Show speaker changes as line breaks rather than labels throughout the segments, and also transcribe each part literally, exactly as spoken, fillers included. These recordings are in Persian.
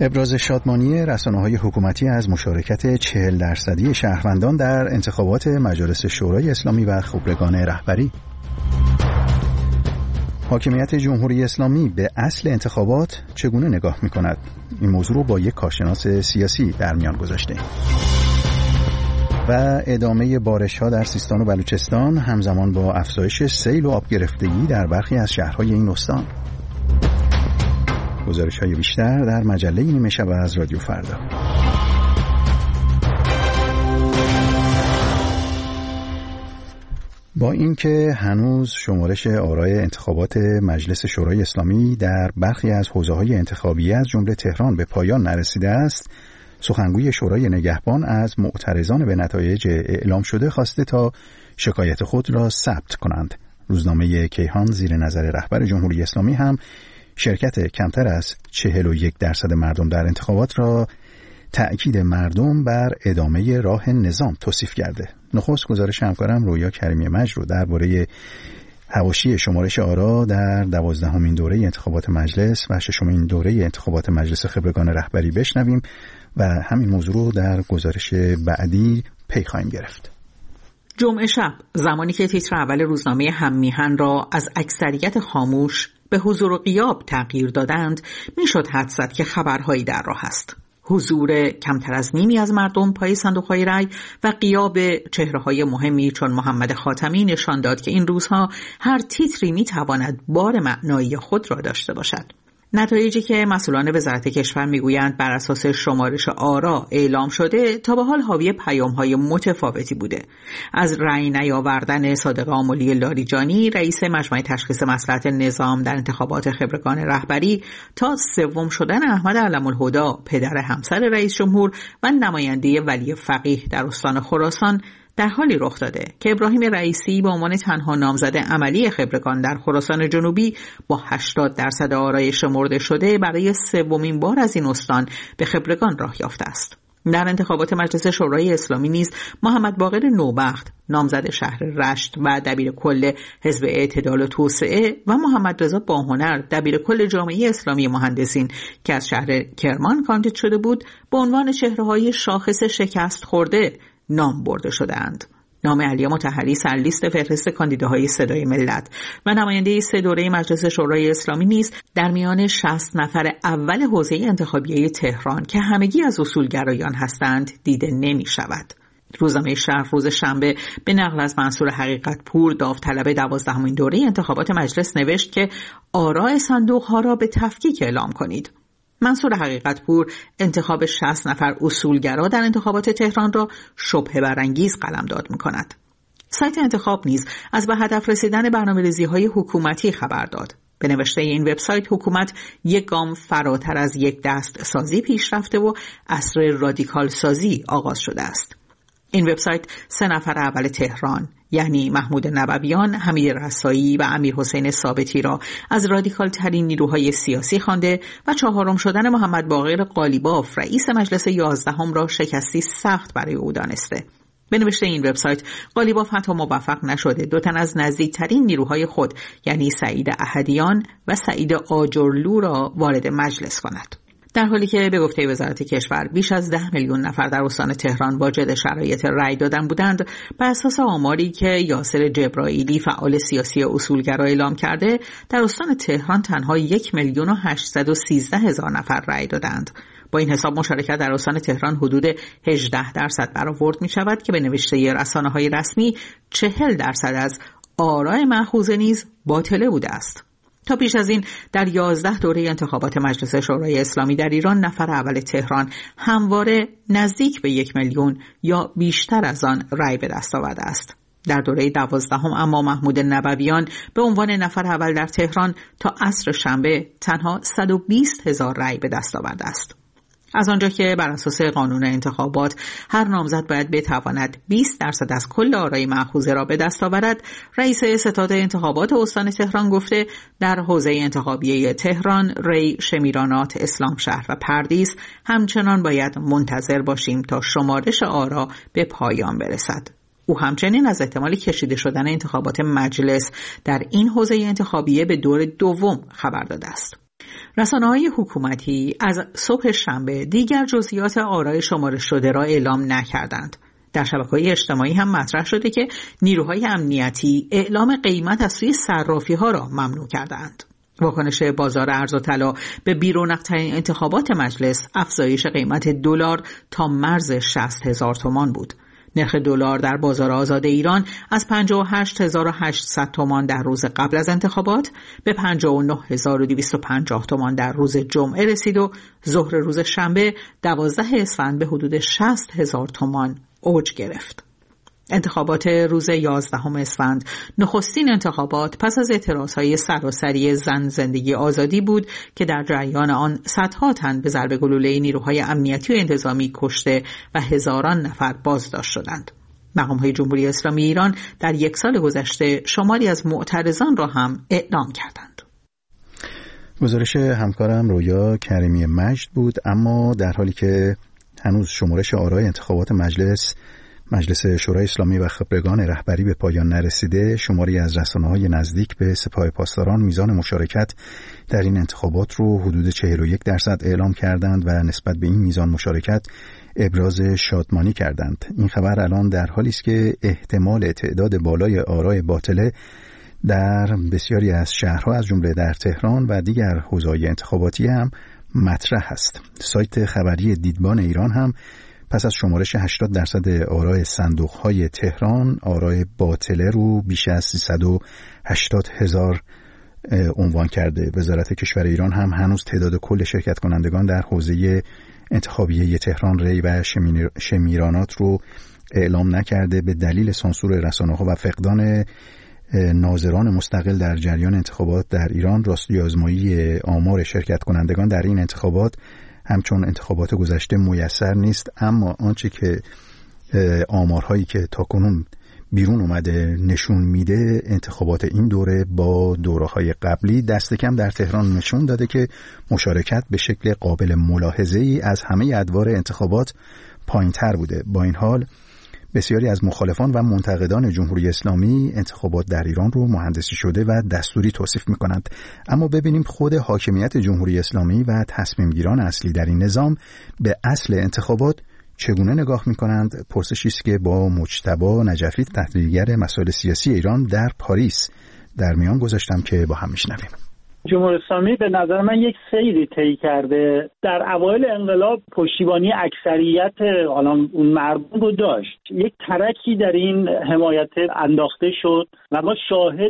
ابراز شادمانی رسانه‌های حکومتی از مشارکت چهل درصدی شهروندان در انتخابات مجالس شورای اسلامی و خبرگان رهبری. حاکمیت جمهوری اسلامی به اصل انتخابات چگونه نگاه می‌کند؟ این موضوع رو با یک کارشناس سیاسی در میان گذاشته. و ادامه بارش‌ها در سیستان و بلوچستان همزمان با افزایش سیل و آب گرفتگی در برخی از شهرهای این استان. گزارش‌های بیشتر در مجله نیمه شب از رادیو فردا. با اینکه هنوز شمارش آرای انتخابات مجلس شورای اسلامی در برخی از حوزه‌های انتخابی از جمله تهران به پایان نرسیده است، سخنگوی شورای نگهبان از معترضان به نتایج اعلام شده خواسته تا شکایت خود را ثبت کنند. روزنامه کیهان زیر نظر رهبر جمهوری اسلامی هم شرکت کمتر از چهل و یک درصد مردم در انتخابات را تأکید مردم بر ادامه راه نظام توصیف کرده. نخست گزارش همکارم رویا کریمی مجد رو درباره حواشی شمارش آرا در دوازدهمین دوره انتخابات مجلس و ششمین دوره انتخابات مجلس خبرگان رهبری بشنویم و همین موضوع رو در گزارش بعدی پی خواهیم گرفت.
جمعه شب زمانی که تیتر اول روزنامه هممیهن را از اکثریت خاموش به حضور و غیاب تغییر دادند، میشد حدس زد که خبرهایی در راه است. حضور کمتر از نیمی از مردم پای صندوق‌های رای و غیاب چهره‌های مهمی چون محمد خاتمی نشان داد که این روزها هر تیتری می‌تواند بار معنایی خود را داشته باشد. نتایجی که مسئولان وزارت کشور میگویند بر اساس شمارش آرا اعلام شده تا به حال حاوی پیام‌های متفاوتی بوده. از رأی نیاوردن صادق آملی لاریجانی رئیس مجمع تشخیص مصلحت نظام در انتخابات خبرگان رهبری تا سوم شدن احمد علم‌الهدی پدر همسر رئیس جمهور و نماینده ولی فقیه در استان خراسان در حالی رخ داده که ابراهیم رئیسی به عنوان تنها نامزد عملی خبرگان در خراسان جنوبی با هشتاد درصد آرای شمرده شده برای سومین بار از این استان به خبرگان راه یافته است. در انتخابات مجلس شورای اسلامی نیز محمد باقر نوبخت نامزد شهر رشت و دبیر کل حزب اعتدال و توسعه و محمد رضا باهنر دبیر کل جامعه اسلامی مهندسین که از شهر کرمان کاندید شده بود به عنوان چهره‌های شاخص شکست خورده نام برده شدند. نام علی مطهری سرلیست فهرست کاندیداهای صدای ملت و نماینده سه دوره مجلس شورای اسلامی نیز در میان شصت نفر اول حوزه انتخابیه تهران که همگی از اصولگرایان هستند دیده نمی شود. روزنامه شرق روز شنبه به نقل از منصور حقیقت پور داوطلب دوازدهمین دوره انتخابات مجلس نوشت که آراء صندوق‌ها را به تفکیک اعلام کنید. منصور حقیقت پور انتخاب شصت نفر اصولگرا در انتخابات تهران را شبهه برانگیز قلمداد می‌کند. سایت انتخاب نیز از به هدف رسیدن برنامه‌ریزی‌های حکومتی خبر داد. به نوشته این وبسایت حکومت یک گام فراتر از یک دست سازی پیش رفته و عصر رادیکال سازی آغاز شده است. این وبسایت سه نفر اول تهران یعنی محمود نبویان، حمید رسایی و امیر حسین ثابتی را از رادیکال ترین نیروهای سیاسی خوانده و چهارم شدن محمد باقر قالیباف رئیس مجلس یازدهم را شکستی سخت برای او دانسته. به نوشته این وبسایت قالیباف حتی موفق نشده دو تن از نزدیکترین نیروهای خود یعنی سعید احدیان و سعید آجرلو را وارد مجلس کند. در حالی که به گفته وزارت کشور بیش از ده میلیون نفر در استان تهران واجد شرایط رأی دادن بودند، بر اساس آماری که یاسر جبرائیلی فعال سیاسی اصولگرا اعلام کرده، در استان تهران تنها یک میلیون و هشتصد و سیزده هزار نفر رأی دادند. با این حساب مشارکت در استان تهران حدود هجده درصد برآورد می شود که به نوشته رسانه‌های رسمی چهل درصد از آراء مأخوذه نیز باطله بوده است. تا پیش از این در یازده دوره انتخابات مجلس شورای اسلامی در ایران نفر اول تهران همواره نزدیک به یک میلیون یا بیشتر از آن رأی به دست آورده است. در دوره دوازدهم اما محمود نبویان به عنوان نفر اول در تهران تا عصر شنبه تنها صد و بیست هزار رأی به دست آورده است. از آنجا که بر اساس قانون انتخابات هر نامزد باید بتواند بیست درصد از کل آرای مأخوذه را به دست آورد، رئیس ستاد انتخابات استان تهران گفته در حوزه انتخابیه تهران، ری، شمیرانات، اسلامشهر و پردیس همچنان باید منتظر باشیم تا شمارش آرا به پایان برسد. او همچنین از احتمال کشیده شدن انتخابات مجلس در این حوزه انتخابیه به دور دوم خبر داده است. رسانه‌های حکومتی از صبح شنبه دیگر جزئیات آرای شمارش شده را اعلام نکردند. در شبکه‌های اجتماعی هم مطرح شده که نیروهای امنیتی اعلام قیمت از سوی صرافی‌ها را ممنوع کردند. واکنش بازار ارز و طلا به بی‌رونق‌ترین انتخابات مجلس افزایش قیمت دلار تا مرز شصت هزار تومان بود. نرخ دلار در بازار آزاد ایران از پنجاه و هشت هزار و هشتصد تومان در روز قبل از انتخابات به پنجاه و نه هزار و دویست و پنجاه تومان در روز جمعه رسید و ظهر روز شنبه دوازده اسفند به حدود شصت هزار تومان اوج گرفت. انتخابات روز یازدهم اسفند نخستین انتخابات پس از اعتراضهای سراسری زن زندگی آزادی بود که در جریان آن صدها تن به ضرب گلوله نیروهای امنیتی و انتظامی کشته و هزاران نفر بازداشت شدند. مقام‌های جمهوری اسلامی ایران در یک سال گذشته شماری از معترضان را هم اعدام کردند.
گزارش همکارم رویا کریمی مجد بود. اما در حالی که هنوز شمارش آرای انتخابات مجلس مجلس شورای اسلامی و خبرگان رهبری به پایان نرسیده، شماری از رسانه‌های نزدیک به سپاه پاسداران میزان مشارکت در این انتخابات رو حدود چهل و یک درصد اعلام کردند و نسبت به این میزان مشارکت ابراز شادمانی کردند. این خبر الان در حالی است که احتمال تعداد بالای آرای باطله در بسیاری از شهرها از جمله در تهران و دیگر حوزه‌های انتخاباتی هم مطرح است. سایت خبری دیدبان ایران هم پس از شمارش هشتاد درصد آرای صندوق‌های تهران، آرای باطله رو بیش از سیصد و هشتاد هزار عنوان کرده. وزارت کشور ایران هم هنوز تعداد کل شرکت کنندگان در حوزه انتخابیه تهران، ری و شمیرانات رو اعلام نکرده. به دلیل سانسور رسانه‌ها و فقدان ناظران مستقل در جریان انتخابات در ایران، راستی آزمایی آمار شرکت کنندگان در این انتخابات همچون انتخابات گذشته میسر نیست. اما آنچه که آمارهایی که تاکنون بیرون اومده نشون میده، انتخابات این دوره با دوره‌های قبلی دست کم در تهران نشون داده که مشارکت به شکل قابل ملاحظه‌ای از همه ادوار انتخابات پایین‌تر بوده. با این حال بسیاری از مخالفان و منتقدان جمهوری اسلامی انتخابات در ایران رو مهندسی شده و دستوری توصیف می‌کنند. اما ببینیم خود حاکمیت جمهوری اسلامی و تصمیم گیران اصلی در این نظام به اصل انتخابات چگونه نگاه می‌کنند؟ پرسشی است که با مجتبی نجفی، تحلیلگر مسائل سیاسی ایران در پاریس در میان گذاشتم که با هم میشنویم.
جمهوری اسلامی به نظر من یک سیری طی کرده. در اوایل انقلاب پشتیبانی اکثریت حالا اون مردم رو داشت. یک ترکی در این حمایت انداخته شد و ما شاهد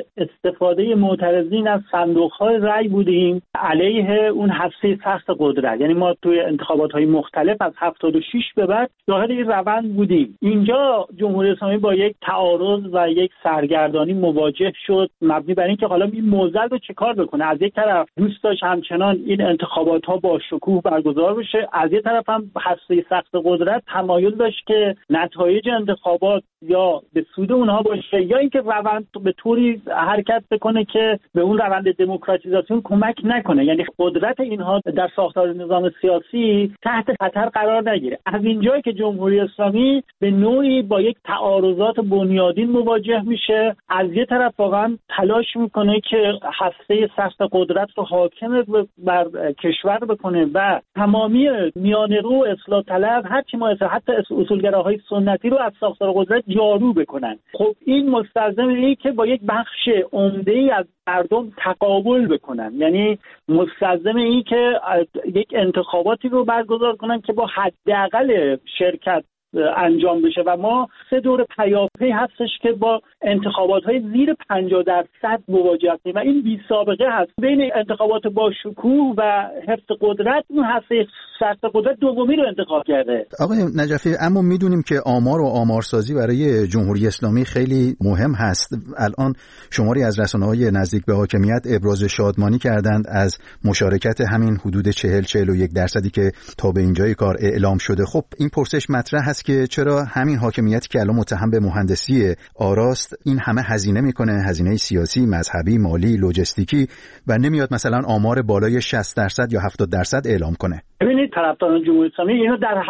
استفاده معترضین از صندوق‌های رأی بودیم علیه اون هسته سخت قدرت. یعنی ما توی انتخابات‌های مختلف از هفتاد و شش به بعد شاهد این روند بودیم. اینجا جمهوری اسلامی با یک تعارض و یک سرگردانی مواجه شد، مبنی بر اینکه حالا این موزل رو چیکار کنه. از یک طرف دوست داشت همچنان این انتخابات ها با شکوه برگزار بشه، از یک طرف هم هسته سخت قدرت تمایل داشت که نتایج انتخابات یا به سود اونها باشه یا اینکه روند به طوری حرکت بکنه که به اون روند دموکراتیزاسیون کمک نکنه، یعنی قدرت اینها در ساختار نظام سیاسی تحت خطر قرار نگیره. از اینجایی که جمهوری اسلامی به نوعی با یک تعارضات بنیادین مواجه میشه، از یک طرف واقعا تلاش میکنه که هسته سخت قدرت رو حاکم بر کشور بکنه و تمامی میانه‌رو اصلاح طلب هرچی مایسر حتی اصولگراهای سنتی رو از ساختار قدرت جارو بکنن. خب این مستلزم اینه که با یک بخش عمده‌ای از مردم تقابل بکنن، یعنی مستلزم اینه که یک انتخاباتی رو برگزار کنن که با حداقل شرکت انجام بشه و ما سه دور پیاپی هستش که با انتخابات‌های زیر پنجاه درصد مواجه هستیم و این بی سابقه هست. بین انتخابات با شکوه و حفظ قدرت اون هسته سخت قدرت دومی رو انتخاب کرده.
آقای نجفی، اما میدونیم که آمار و آمارسازی برای جمهوری اسلامی خیلی مهم هست. الان شماری از رسانه‌های نزدیک به حاکمیت ابراز شادمانی کردند از مشارکت همین حدود چهل چهل و یک درصدی که تا به اینجای کار اعلام شده. خب این پرسش مطرح هست که چرا همین حاکمیتی که الان متهم به مهندسی آراست این همه هزینه میکنه، هزینه سیاسی، مذهبی، مالی، لوجستیکی، و نمیاد مثلا آمار بالای شصت درصد یا هفتاد درصد اعلام کنه؟
ببینید طرفداران جمهوری اسلامی اینو در هر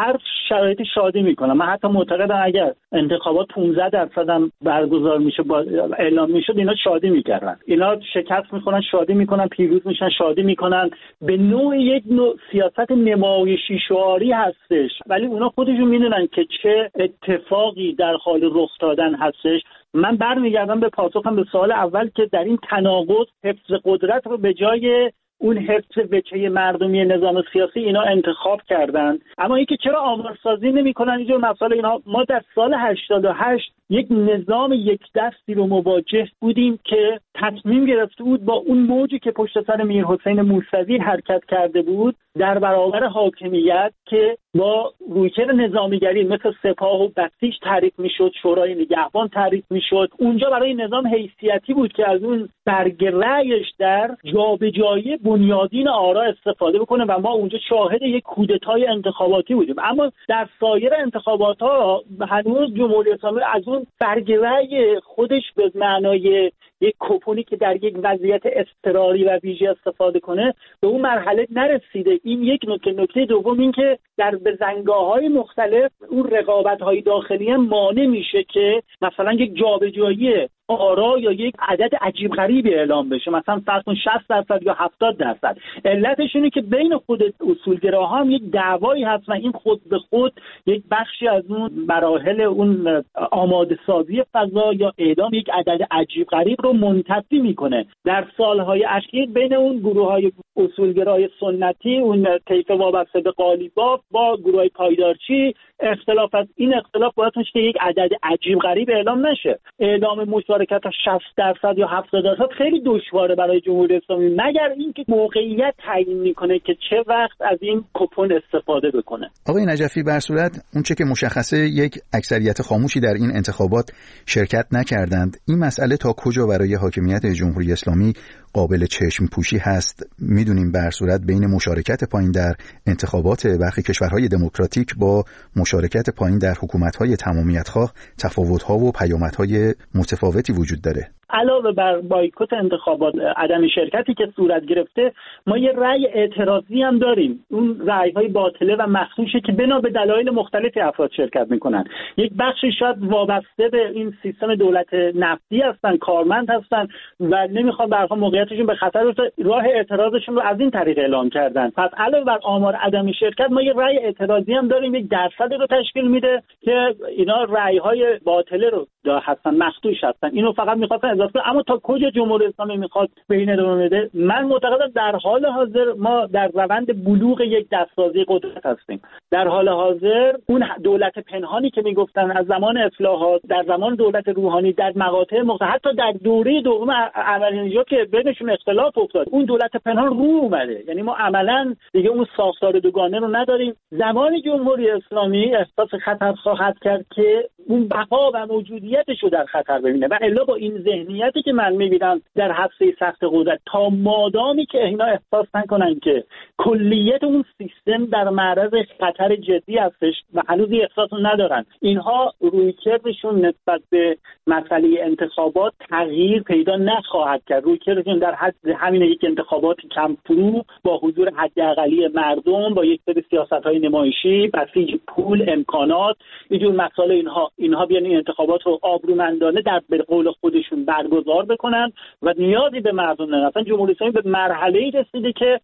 شرایط شادی میکنن. من حتی معتقدم اگر انتخابات پانزده درصد هم برگزار میشه با اعلام میشد اینا شادی میکردن. اینا شکست میخورن شادی میکنن، پیروز میشن شادی میکنن. به نوع یک نوع سیاست نمایشی شعاری هستش، ولی اونا خودشون میدونن که چه اتفاقی در حال رخ دادن هستش. من برمیگردم به پاسخم به سوال اول که در این تناقض حفظ قدرت رو به جای اون حفظ وجهه مردمی نظام سیاسی اینا انتخاب کردن. اما اینکه چرا آمارسازی نمی‌کنن اینجور مسائل اینا، ما در سال هشتاد و هشت یک نظام یک دستی رو مواجه بودیم که تصمیم گرفته بود با اون موجی که پشت سر میرحسین موسوی حرکت کرده بود در برابر حاکمیت که با رویکرد نظامیگری مثل سپاه و بسیج تعریف میشد، شورای نگهبان تعریف میشد. اونجا برای نظام حیثیتی بود که از اون برگ رأیش در جابجایی بنیادین آرا استفاده بکنه و ما اونجا شاهد یک کودتای انتخاباتی بودیم. اما در سایر انتخابات ها هنوز جمهوری اسلامی از اون برگ رأی خودش به معنای یک کوپونی که در یک وضعیت اضطراری و ویژه استفاده کنه به اون مرحله نرسیده. این یک نکته. نکته دوم این که در بزنگاه‌های مختلف اون رقابت‌های داخلی مانع میشه که مثلا یک جابجایی آرا یا یک عدد عجیب غریبی اعلام بشه، مثلا فرض کن شصت درصد یا هفتاد درصد. علتش اینه که بین خود اصولگراها هم یک دعوایی هست و این خود به خود یک بخشی از اون مراحل اون آماده سازی فضا یا اعدام یک عدد عجیب غریب رو منتفی میکنه. در سالهای اخیر بین اون گروه‌های اصولگرای سنتی، اون طیف وابسته به قالیباف با گروه‌های پایدارچی اختلاف است. این اختلاف باعث میشه که یک عدد عجیب غریب اعلام نشه. اعلام مشارکت تا شصت درصد یا هفتاد درصد خیلی دشواره برای جمهوری اسلامی، مگر اینکه موقعیت تعیین میکنه که چه وقت از این کوپن استفاده بکنه.
آقای نجفی، بر صورت اونچه که مشخصه یک اکثریت خاموشی در این انتخابات شرکت نکردند، این مسئله تا کجا برای حاکمیت جمهوری اسلامی قابل چشم پوشی هست؟ میدونیم بر صورت بین مشارکت پایین در انتخابات برخی کشورهای دموکراتیک با مشارکت پایین در حکومت‌های تمامیت‌خواه تفاوت‌ها و پیامدهای متفاوتی وجود داره.
علاوه بر بایکوت انتخابات، عدم شرکتی که صورت گرفته، ما یه رأی اعتراضی هم داریم. اون رأی‌های باطله و مخدوشه که بنا به دلایل مختلفی افراد شرکت میکنن. یک بخشی شاید وابسته به این سیستم دولت نفتی هستن، کارمند هستن و نمیخوان به هر حال موقعیتشون به خطر بیفته، راه اعتراضشون رو از این طریق اعلام کردن. پس علاوه بر آمار عدم شرکت، ما یه رأی اعتراضی هم داریم، یک درصدی رو تشکیل میده که اینا رأی‌های باطله رو هستن، مخدوش هستن. اینو فقط می‌خواستن اضافه. اما تا کجا جمهوری اسلامی میخواد به این ادامه بده؟ من معتقدم در حال حاضر ما در روند بلوغ یک دستسازی قدرت هستیم. در حال حاضر اون دولت پنهانی که میگفتن از زمان اصلاحات، در زمان دولت روحانی، در مقاطع مختلف، حتی در دوره دوم احمدی نژاد که بینشون اختلاف افتاد، اون دولت پنهان رو اومده. یعنی ما عملاً دیگه اون ساختار دوگانه رو نداریم. زمان جمهوری اسلامی احساس خطر خواهد کرد که اون بقا و موجودیتش رو در خطر ببینه و الا با این ذهنیتی که من میبینم در حبسه سخت قدرت، تا مادامی که اینا احساس نکنن که کلیت اون سیستم در معرض خطر جدی هستش و هنوز احساس ندارن، اینها رویکردشون نسبت به مسئله انتخابات تغییر پیدا نخواهد کرد. رویکردشون در حد همین یک انتخابات کم فرو با حضور حداقلی مردم، با یک سری سیاست‌های نمایشی، بسیج پول، امکانات، اینجور مسائل، اینها اینها بیان این انتخابات رو آبرومندانه در به قول خودشون برگزار بکنن و نیازی به مردم ندارن. اصلا جمهوری اسلامی به مرحله‌ای رسیده که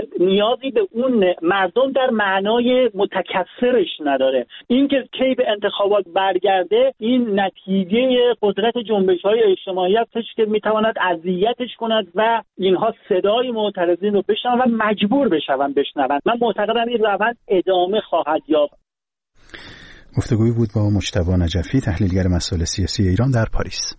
نیازی به اون مردم در معنای متکثرش نداره. این که کی به انتخابات برگرده، این نتیجه قدرت جنبش‌های اجتماعی هستش که میتواند اذیتش کند و اینها صدای معترضین رو بشنون و مجبور بشون بشنون. من معتقدم این روند ادامه خواهد یافت.
گفتگویی بود با مجتبی نجفی، تحلیلگر مسائل سیاسی ایران در پاریس.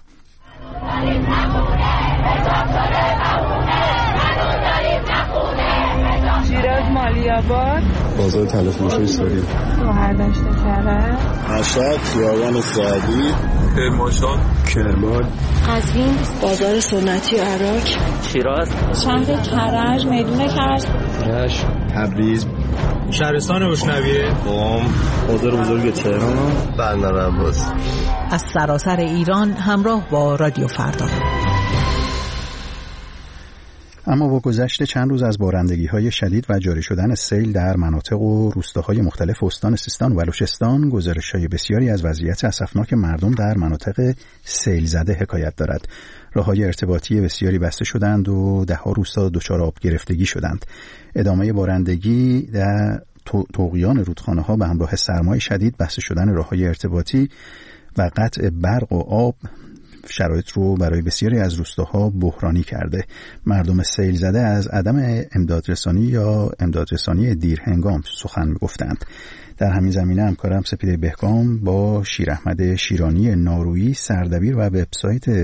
شیراز، مالی‌آباد،
بازار تلفروشی سوری،
مهردشت کرج،
مشهد، خیابان سعدی، کرمانشاه، کرمان،
قزوین، بازار سنتی عراق،
شیراز،
شهر کرج، میدون کرج،
رشت، تبریز،
شهرستان روشنویه،
قم، بازار بزرگ تهران، بندر عباس.
از سراسر ایران همراه با رادیو فردا.
اما با گذشت چند روز از بارندگی‌های شدید و جاری شدن سیل در مناطق و روستاهای مختلف استان سیستان و بلوچستان، گزارش‌های بسیاری از وضعیت اسفناک مردم در مناطق سیل زده حکایت دارد. راه‌های ارتباطی بسیاری بسته شدند و ده‌ها روستا دچار آب گرفتگی شدند. ادامه بارندگی در طغیان رودخانه‌ها به همراه سرمای شدید، بسته شدن راه‌های ارتباطی و قطع برق و آب شرایط رو برای بسیاری از روستاها بحرانی کرده. مردم سیل زده از عدم امدادرسانی یا امدادرسانی دیرهنگام سخن می‌گفتند. در همین زمینه همکارم سپیده بهگام با شیر احمد شیرانی نارویی، سردبیر و وبسایت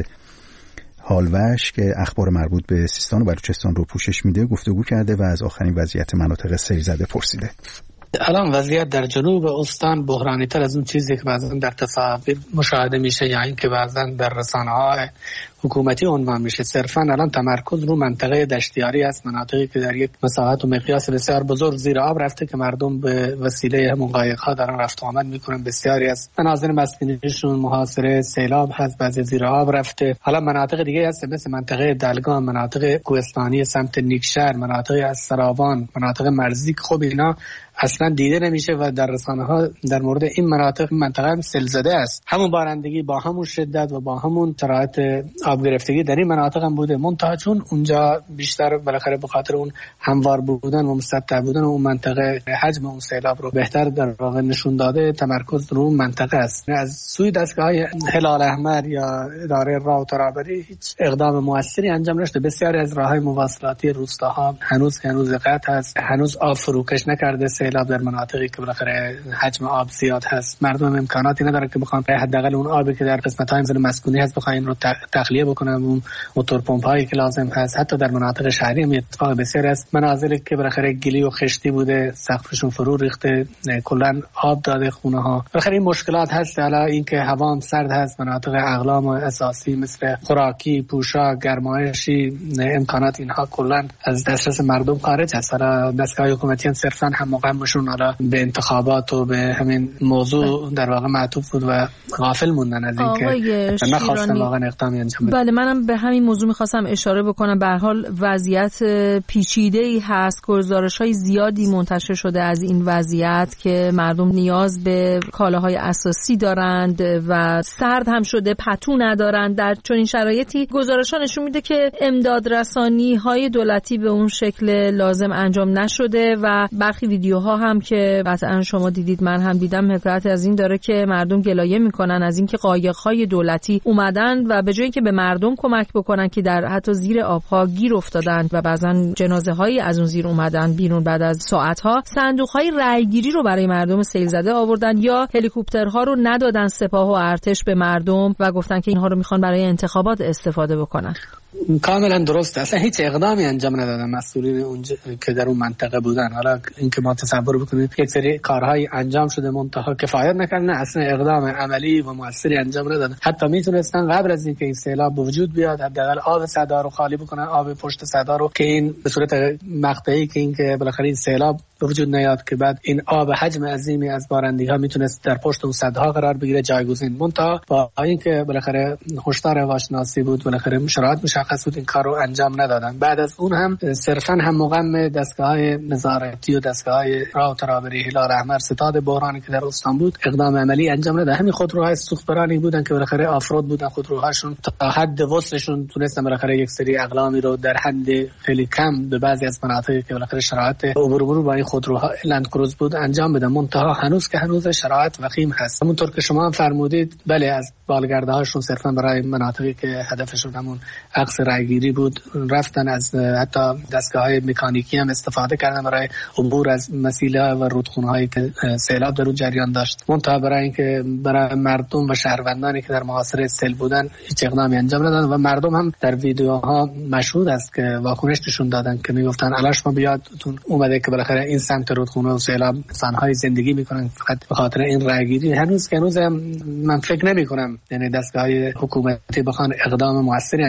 حالوش که اخبار مربوط به سیستان و بلوچستان رو پوشش میده گفتگو کرده و از آخرین وضعیت مناطق سیل زده پرسیده.
الان وضعیت در جنوب استان بحرانی تر از اون چیزی که بعضا در تصاویر مشاهده میشه یا اینکه بعضا در رسانه‌های حکومتی عنوان میشه. صرفا الان تمرکز رو منطقه دشتیاری است، مناطقی که در یک مساحت و مقیاس بسیار بزرگ زیر آب رفته که مردم به وسیله همون قایق‌ها دارن رفت و آمد میکنن. بسیاری از مناظر مسکونیشون محاصره سیلاب هست، بعضی زیر آب رفته. حالا مناطق دیگه هست مثل منطقه دلگام، مناطق کوهستانی سمت نیکشهر، مناطق از سراوان، مناطق مرزی که خب اینا اصلا دیده نمیشه و در رسانه‌ها در مورد این مناطق منطقه هم سیل زده است. همون بارندگی با همون شدت و با همون شرایط آب گرفتگی در این مناطق هم بوده، منتها چون اونجا بیشتر بالاخره به خاطر اون هموار بودن و مسطح بودن اون منطقه حجم اون سیلاب رو بهتر در واقع نشون داده، تمرکز رو منطقه است. از سوی دستگاه هلال احمر یا اداره راه و ترابری هیچ اقدام موثری انجام نشده. بسیاری از راههای مواصلاتی روستاها هنوز هنوز قطع است، هنوز آب فروکش نکرده سیلاب در مناطقی که بالاخره حجم آب زیاد هست. مردم امکاناتی نداره که بخوان حداقل اون آبی که در قسمت‌های زیر مسکونی هست بخواین رو تخلیه بکنن، اون موتور پمپ‌هایی که لازم هست. حتی در مناطق شهری هم اتفاق بسیار است، منازلی که بالاخره گلی و خشتی بوده سقفشون فرو ریخته، کلا آب داده خونه‌ها. بالاخره این مشکلات هست. حالا اینکه هوا هم سرد هست، مناطق اقلام و اساسی مثل خوراکی، پوشاک، گرمایشی، امکانات اینها کلا از دسترس مردم خارج هست. حالا دستگاه حکومتی هم صرفاً هم موقعشون حالا به انتخابات و به همین موضوع در واقع معطوف بود و غافل موندن از اینکه نخواستن واقعا اقدامی انجام بدن.
بله، منم به همین موضوع می‌خواستم اشاره بکنم. به هر حال وضعیت پیچیده‌ای هست، گزارش‌های زیادی منتشر شده از این وضعیت که مردم نیاز به کالاهای اساسی دارند و سرد هم شده، پتو ندارند. در چنین شرایطی گزارش‌ها نشون میده که امدادرسانی‌های دولتی به اون شکل لازم انجام نشده و برخی ویدیوها هم که قطعا شما دیدید، من هم دیدم، حکایت از این داره که مردم گلایه میکنن از اینکه قایق‌های دولتی اومدن و به جای اینکه به مردم کمک بکنن که در حتی زیر آبها گیر افتادن و بعضن جنازه‌هایی از اون زیر اومدن بیرون بعد از ساعت‌ها، صندوق‌های رأی‌گیری رو برای مردم سیل زده آوردن یا هلیکوپترها رو ندادن سپاه و ارتش به مردم و گفتن که اینها رو میخوان برای انتخابات استفاده بکنن.
کاملا درسته. اصلا هیچ اقدامی انجام ندادن مسئولین اونجا که در اون منطقه بودن. حالا اینکه ما تصور بکنید یک سری کارهای انجام شده منتها کفایت نکردن، اصلا اقدام عملی و موثری انجام ندادن. حتی میتونستن قبل از اینکه این سیلاب به وجود بیاد حداقل آب صدا رو خالی بکنن، آب پشت صدا رو، که این به صورت مقطعی که اینکه بالاخره این سیلاب به وجود نیاد که بعد این آب حجم عظیمی از بارندگی ها میتونست در پشت اون صدها قرار بگیره جایگزین. منتها با اینکه بالاخره هشدار هواشناسی بود، بالاخره شرایط مشخص بود، این کار رو انجام ندادن. بعد از اون هم صرفا هم مقام دستگاه‌های نظارتی و دستگاه‌های راه و ترابری هلال احمر ستاد بحرانی که در استان بود اقدام عملی انجام ندادن. همین خودروهای سوختبرانی بودن که بالاخره آفرود بودن، خودروهاشون تا حد وصلشون تونستن بالاخره یک سری اقلامی رو در حد خیلی کم به بعضی از مناطقی که بالاخره شرایط عبور مرور با این خودروها لند کروز بود انجام بدن. منتها هنوز که هنوز شرایط وخیم هست. همونطور که شما هم فرمودید، بله، از بالگرده‌هاشون صرفا برای مناطقی که هدفشون همون عکس رأیگیری بود رفتن، از حتی دستگاه‌های مکانیکی هم استفاده کردن برای عبور از مسیله و رودخونه‌هایی که سیلاب در اون جریان داشت. منتها برای اینکه برای مردم و شهروندانی که در محاصره سیل بودن هیچ اقدامی انجام ندادن و مردم هم در ویدیوها مشهود است که واکنش نشون دادن که میگفتن الاش ما بیادتون اومده که بالاخره این سمت رودخونه و سیلاب انسان‌های زندگی میکنن فقط به خاطر این رأیگیری. هنوز که هنوز من فکر نمی‌کنم یعنی دستگاه‌های حکومتی بخوان اقدام موثری انجام بدن.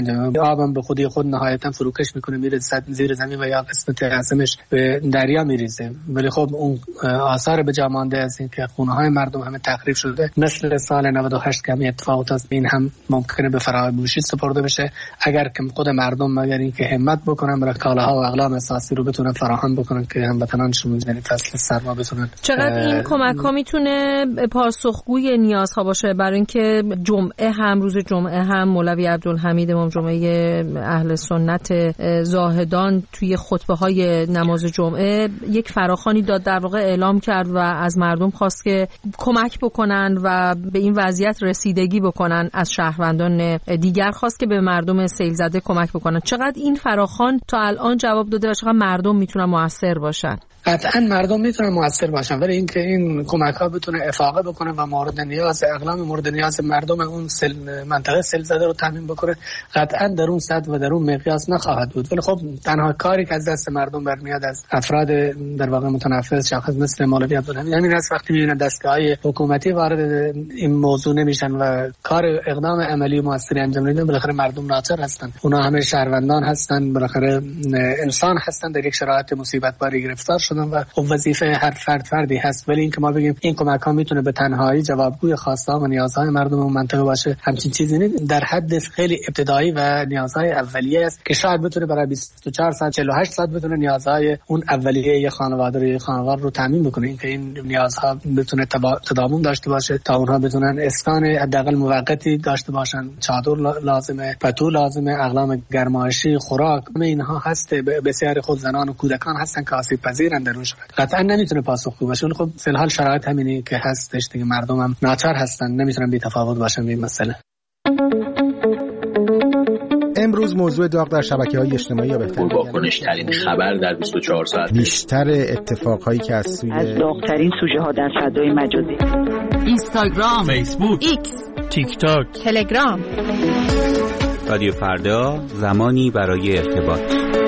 آبم به خودی خود نهایتا فروکش میکنه میره زیر زمین و یا قسمت اعظمش به دریا میریزه. ولی خب اون آثار به جا مانده از این که خونه های مردم همه تخریب شده، مثل سال نود و هشت که همین اتفاقات از این هم ممکنه به فراموشی سپرده بشه اگر که خود مردم مگر اینکه همت بکنن برای کالاها و اقلام اساسی رو بتونن فراهم بکنن که هموطنانشون یعنی فصل سرما بتونن.
چقدر این کمک ها میتونه پاسخگوی نیازها باشه؟ برای اینکه جمعه هم روز جمعه هم مولوی عبدالحمید امام جمعه اهل سنت زاهدان توی خطبه های نماز جمعه یک فراخوانی داد، در واقع اعلام کرد و از مردم خواست که کمک بکنن و به این وضعیت رسیدگی بکنن. از شهروندان دیگر خواست که به مردم سیل زده کمک بکنن. چقدر این فراخوان تا الان جواب داده و چقدر مردم میتونن موثر باشن؟
قطعا مردم میتونن موثر باشن، ولی اینکه این کمک ها بتونه افاقه بکنه و مورد نیاز اقلام مورد نیاز مردم اون سل منطقه سیل زده رو تامین بکنه، قطعا در اون سطح و در اون مقیاس نخواهد بود. ولی خب تنها کاری که از دست مردم برمیاد از افراد در واقع متنفذ شخص مثل مولوی عبدالحمید همین است، وقتی میبینن دستگاه‌های حکومتی وارد این موضوع نمیشن و کار اقدام عملی موثری انجام نمیدن، بالاخره مردم ناچار هستن. اونا همه شهروندان هستن، بالاخره انسان هستن، در یک شرایط مصیبت باری گرفتار شدن و خب وظیفه هر فرد فردی هست. ولی اینکه ما بگیم این کمک ها میتونه به تنهایی جوابگوی خواسته و نیازهای مردم اون منطقه باشه، همچین چیزی نیست. در حد خیلی ابتدایی و نیازهای اولیه است که شاید بتونه برای بیست و چهار ساعت چهل و هشت ساعت بتونه نیازهای اون اولیه یه خانواده رو یه خانوار رو تامین بکنه. اینکه این نیازها بتونه تداوم داشته باشه تا اونها بتونن اسکان حداقل موقتی داشته باشن، چادر لازمه، پتو لازمه، اقلام گرمایشی، خوراک، همه اینها هست. بسیاری خود زنان و کودکان هستن که آسیب پذیرن در اون شرایط. قطعا نمیتونه پاسخگو باشه. خب فی الحال شرایط همینی که هستش دیگه، مردم هم ناچار هستن، نمیتونن بی تفاوت باشن به این مسئله.
امروز موضوع داغ در شبکه‌های اجتماعی یا بهتر
واکنش ترین خبر در بیست و چهار ساعت،
بیشتر اتفاقهایی که از سوی
از داغ‌ترین سوژه ها در فضای مجازی،
اینستاگرام،
فیسبوک،
ایکس،
تیک تاک،
تلگرام.
رادیو فردا، زمانی برای ارتباط.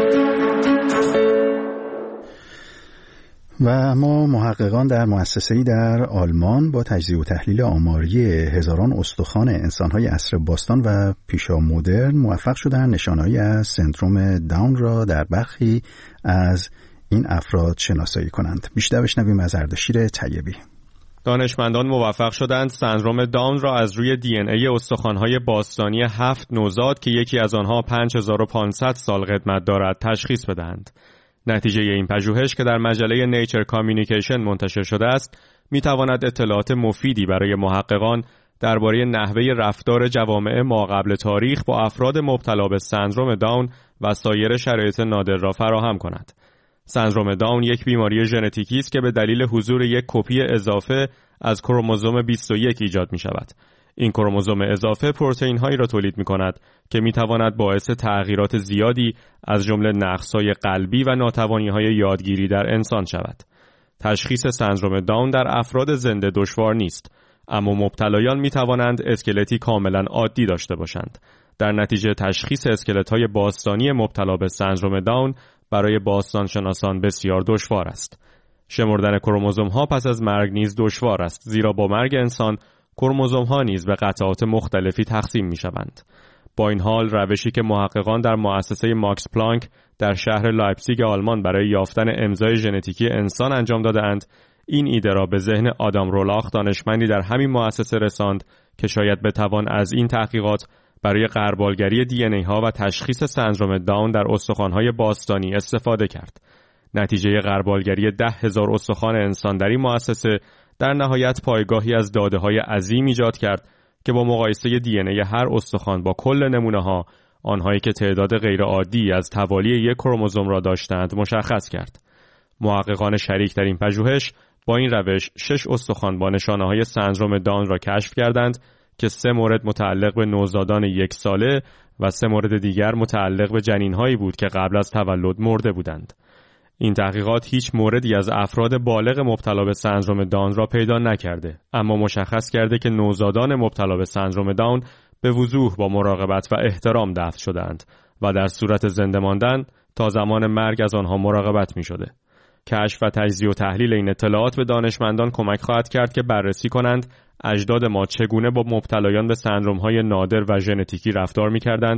و ما محققان در مؤسسه‌ای در آلمان با تجزیه و تحلیل آماری هزاران استخوان انسان‌های عصر باستان و پیشا مدرن موفق شدند نشانه‌ای از سندروم داون را در برخی از این افراد شناسایی کنند. بیشتر بشنویم از اردشیر طیبی.
دانشمندان موفق شدند سندروم داون را از روی دی ان ای استخوان‌های باستانی هفت نوزاد که یکی از آنها پنج هزار و پانصد سال قدمت دارد تشخیص بدهند. نتیجه این پژوهش که در مجله نیچر کامیونیکیشن منتشر شده است، می‌تواند اطلاعات مفیدی برای محققان درباره نحوه رفتار جوامع ما قبل تاریخ با افراد مبتلا به سندروم داون و سایر شرایط نادر را فراهم کند. سندروم داون یک بیماری ژنتیکی است که به دلیل حضور یک کپی اضافه از کروموزوم بیست و یک ایجاد می‌شود. این کروموزوم اضافه پروتئین‌هایی را تولید می‌کند که می‌تواند باعث تغییرات زیادی از جمله نقص‌های قلبی و ناتوانی‌های یادگیری در انسان شود. تشخیص سندروم داون در افراد زنده دشوار نیست، اما مبتلایان می‌توانند اسکلتی کاملاً عادی داشته باشند. در نتیجه تشخیص اسکلت‌های باستانی مبتلا به سندروم داون برای باستانشناسان بسیار دشوار است. شمردن کروموزوم‌ها پس از مرگ نیز دشوار است، زیرا با مرگ انسان کروموزوم‌ها نیز به قطعات مختلفی تقسیم می‌شوند. با این حال روشی که محققان در مؤسسه ماکس پلانک در شهر لایپزیگ آلمان برای یافتن امضای ژنتیکی انسان انجام داده‌اند، این ایده را به ذهن آدام رولاخ دانشمندی در همین مؤسسه رساند که شاید بتوان از این تحقیقات برای غربالگری دی ان ای ها و تشخیص سندروم داون در استخوان‌های باستانی استفاده کرد. نتیجه غربالگری ده هزار استخوان انسان در این مؤسسه در نهایت پایگاهی از داده‌های عظیم ایجاد کرد که با مقایسه دی ان ای هر استخوان با کل نمونه‌ها، آنهایی که تعداد غیرعادی از توالی یک کروموزوم را داشتند مشخص کرد. محققان شریک در این پژوهش با این روش شش استخوان با نشانه‌های سندروم داون را کشف کردند که سه مورد متعلق به نوزادان یک ساله و سه مورد دیگر متعلق به جنین‌هایی بود که قبل از تولد مرده بودند. این تحقیقات هیچ موردی از افراد بالغ مبتلا به سندروم داون را پیدا نکرده، اما مشخص کرده که نوزادان مبتلا به سندروم داون به وضوح با مراقبت و احترام دفن شدند و در صورت زنده ماندن تا زمان مرگ از آنها مراقبت می شده. کشف و تجزیه و تحلیل این اطلاعات به دانشمندان کمک خواهد کرد که بررسی کنند اجداد ما چگونه با مبتلایان به سندروم‌های نادر و ژنتیکی رفتار می‌کردند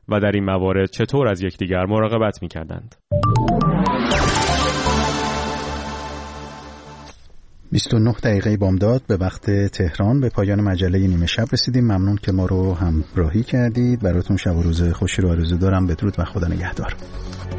و در این موارد چطور از یکدیگر مراقبت می‌کردند.
بیست و نه دقیقه بامداد به وقت تهران به پایان مجله نیمه شب رسیدیم. ممنون که ما رو همراهی کردید. براتون شب و روز خوشی رو آرزو دارم. بدرود و خدا نگهدار.